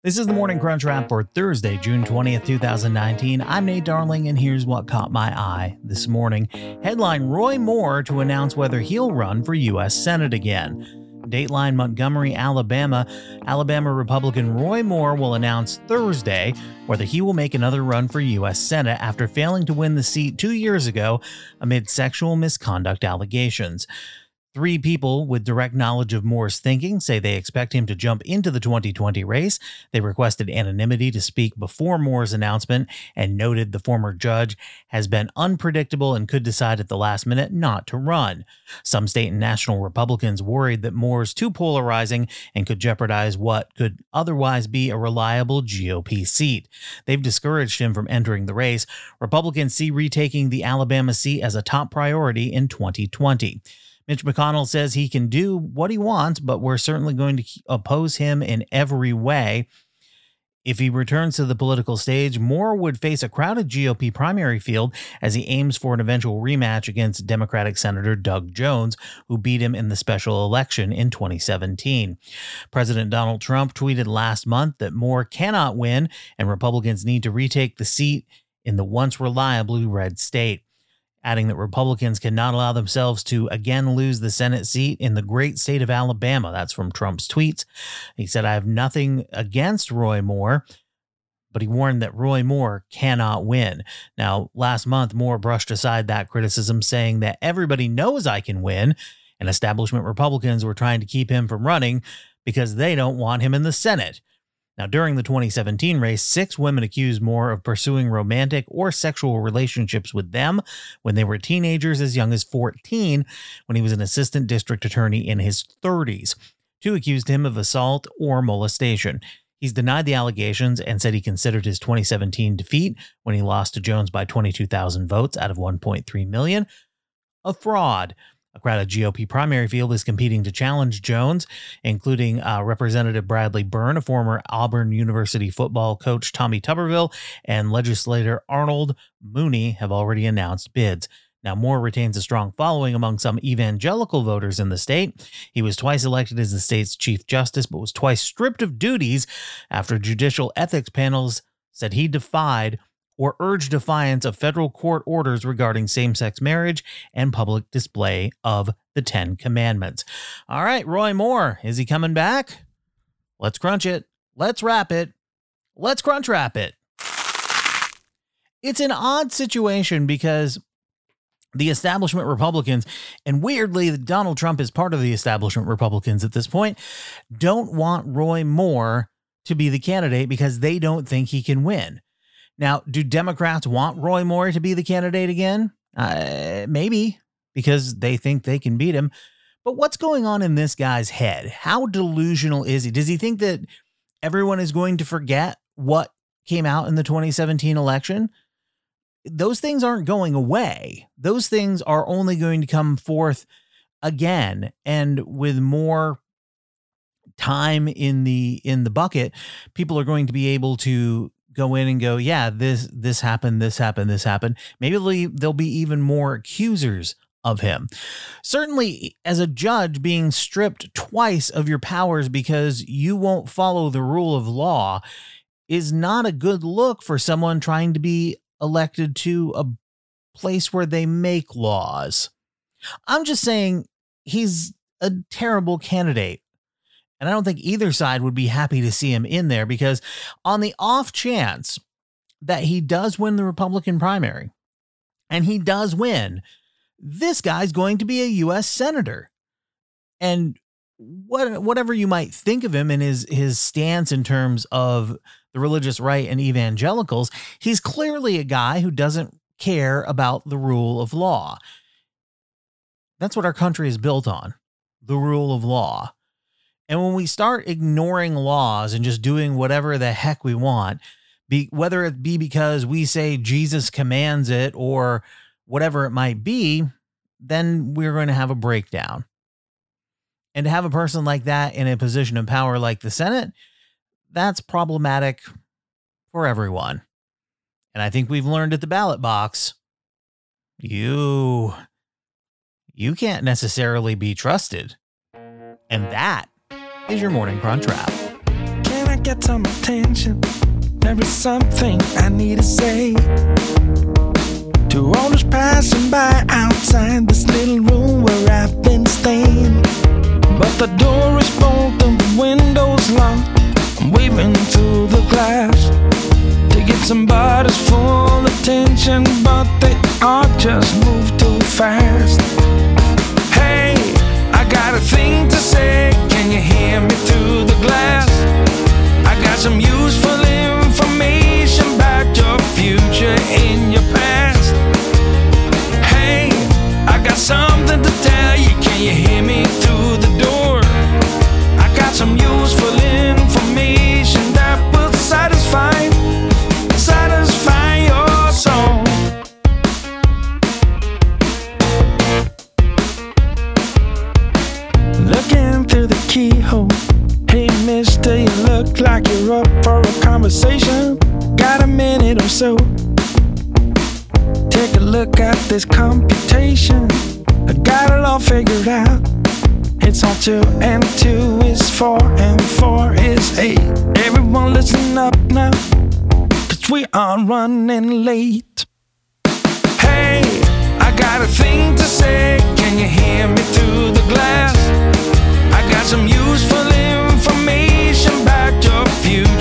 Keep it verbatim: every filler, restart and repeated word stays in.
This is the Morning Crunch Wrap for Thursday, June twentieth, twenty nineteen. I'm Nate Darling, and here's what caught my eye this morning. Headline: Roy Moore to announce whether he'll run for U S Senate again. Dateline: Montgomery, Alabama. Alabama Republican Roy Moore will announce Thursday whether he will make another run for U S Senate after failing to win the seat two years ago amid sexual misconduct allegations. Three people with direct knowledge of Moore's thinking say they expect him to jump into the twenty twenty race. They requested anonymity to speak before Moore's announcement and noted the former judge has been unpredictable and could decide at the last minute not to run. Some state and national Republicans worried that Moore's too polarizing and could jeopardize what could otherwise be a reliable G O P seat. They've discouraged him from entering the race. Republicans see retaking the Alabama seat as a top priority in twenty twenty. Mitch McConnell says he can do what he wants, but we're certainly going to oppose him in every way. If he returns to the political stage, Moore would face a crowded G O P primary field as he aims for an eventual rematch against Democratic Senator Doug Jones, who beat him in the special election in twenty seventeen. President Donald Trump tweeted last month that Moore cannot win and Republicans need to retake the seat in the once reliably red state, adding that Republicans cannot allow themselves to again lose the Senate seat in the great state of Alabama. That's from Trump's tweets. He said, "I have nothing against Roy Moore," but he warned that Roy Moore cannot win. Now, last month, Moore brushed aside that criticism, saying that everybody knows I can win, and establishment Republicans were trying to keep him from running because they don't want him in the Senate. Now, during the twenty seventeen race, six women accused Moore of pursuing romantic or sexual relationships with them when they were teenagers as young as fourteen, when he was an assistant district attorney in his thirties. Two accused him of assault or molestation. He's denied the allegations and said he considered his twenty seventeen defeat, when he lost to Jones by twenty-two thousand votes out of one point three million, a fraud. A crowded G O P primary field is competing to challenge Jones, including uh, Representative Bradley Byrne, a former Auburn University football coach Tommy Tuberville, and legislator Arnold Mooney have already announced bids. Now, Moore retains a strong following among some evangelical voters in the state. He was twice elected as the state's chief justice, but was twice stripped of duties after judicial ethics panels said he defied or urged defiance of federal court orders regarding same-sex marriage and public display of the Ten Commandments. All right, Roy Moore, is he coming back? Let's crunch it. Let's wrap it. Let's crunch wrap it. It's an odd situation because the establishment Republicans, and weirdly, Donald Trump is part of the establishment Republicans at this point, don't want Roy Moore to be the candidate because they don't think he can win. Now, do Democrats want Roy Moore to be the candidate again? Uh, maybe, because they think they can beat him. But what's going on in this guy's head? How delusional is he? Does he think that everyone is going to forget what came out in the twenty seventeen election? Those things aren't going away. Those things are only going to come forth again. And with more time in the in the bucket, people are going to be able to go in and go, yeah, this, this happened, this happened, this happened. Maybe there'll be even more accusers of him. Certainly, as a judge, being stripped twice of your powers because you won't follow the rule of law is not a good look for someone trying to be elected to a place where they make laws. I'm just saying he's a terrible candidate. And I don't think either side would be happy to see him in there, because on the off chance that he does win the Republican primary, and he does win, this guy's going to be a U S senator. And what, whatever you might think of him and his, his stance in terms of the religious right and evangelicals, he's clearly a guy who doesn't care about the rule of law. That's what our country is built on, the rule of law. And when we start ignoring laws and just doing whatever the heck we want, be, whether it be because we say Jesus commands it or whatever it might be, then we're going to have a breakdown. And to have a person like that in a position of power like the Senate, that's problematic for everyone. And I think we've learned at the ballot box, you, you can't necessarily be trusted. And that is your Morning Crunch Wrap. Can I get some attention. There is something I need to say to all those passing by outside this little room where I've been staying. But the door is bolted, the window's locked. I'm waving through the glass to get somebody's full attention, but they all just move too fast. Hey, I got a thing to say, can you hear me through the glass? I got some useful information about your future in your past. Hey, I got something to tell you, can you hear me through the door? I got some useful information that will satisfy, satisfy your soul. Looking through the keyhole. Hey mister, you look like you're up for a conversation. Got a minute or so? Take a look at this computation. I got it all figured out. It's all two and two is four and four is eight. Everyone listen up now, cause we are running late. Hey, I got a thing to say, can you hear me through the glass? I got some useful information about your future